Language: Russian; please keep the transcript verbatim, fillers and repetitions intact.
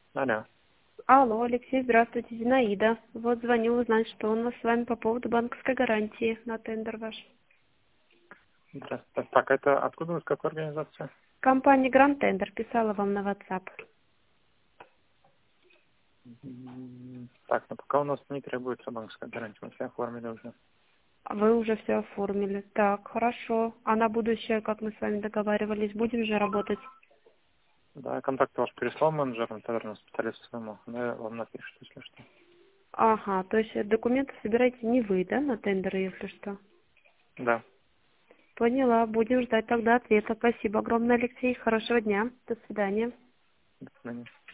Алло. Алло, Алексей, здравствуйте, Зинаида. Вот звоню узнать, что у нас с вами по поводу банковской гарантии на тендер ваш. Здравствуйте. Так, это откуда вы, с какой организации? Компания Grand Tender писала вам на WhatsApp. М, Так, но пока у нас не требуется банковская гарантия, мы все оформили уже. Вы уже все оформили. Так, хорошо. А на будущее, как мы с вами договаривались, будем же работать? Да, контакт ваш переслал менеджеру, наверное, специалисту своему. Да, вам напишет, если что. Ага, то есть э, документы собираете не вы, да, на тендеры, если что? Да, Поняла, будем ждать тогда ответа. Спасибо огромное, Алексей. Хорошего дня. До свидания. до свидания.